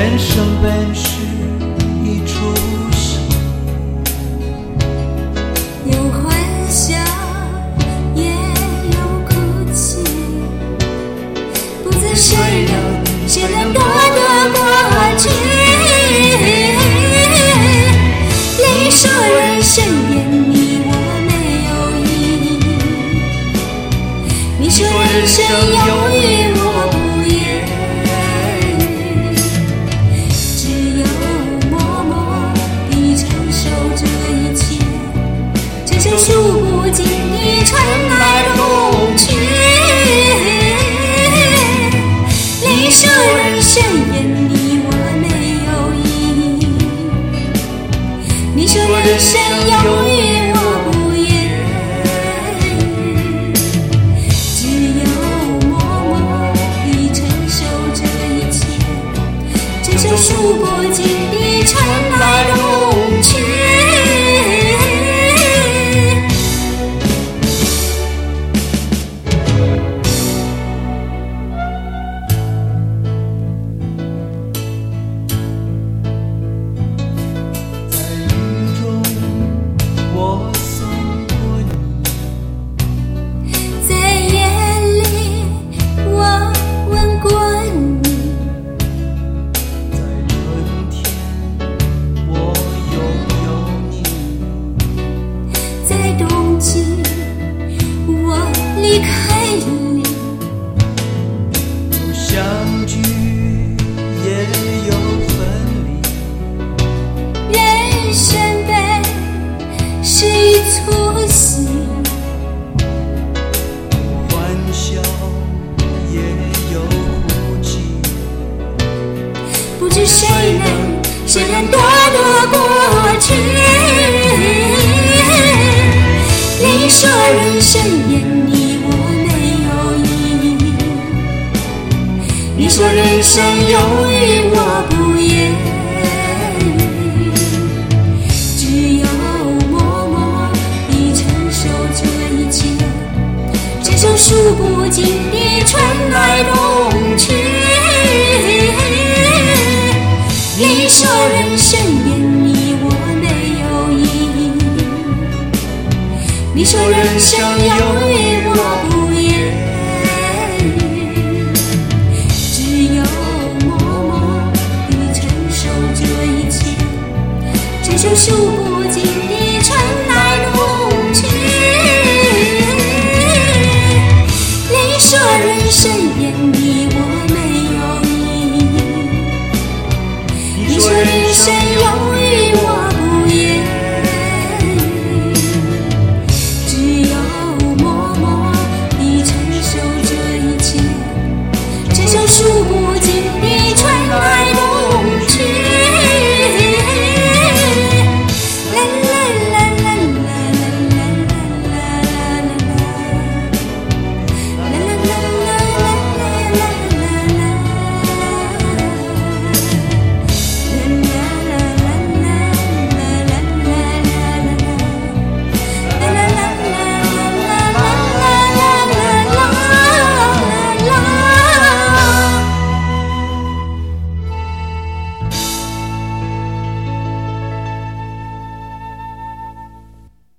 人生本是一出戏， 有欢笑也有哭泣，不知谁能躲得过去。你说人生烟你我没有意义，你说人生有雨我不言，只有默默地承受这一切，承受数不尽的春来冬去。你说人生烟你我没有意义，你说人生有雨我不言，只有默默地承受这一切，承受数不尽的春来冬去。离开你， 有相聚也有分离， 人生本是一出戏， 欢笑也有哭泣， 不知谁能躲得过去。你说人生烟你我没有意义，你说人生有雨我不言，只有默默地承受这一切，承受数不尽的春来冬去。你说人生烟你我没有意义，你说人生有雨我不言，只有默默地承受这一切，承受数不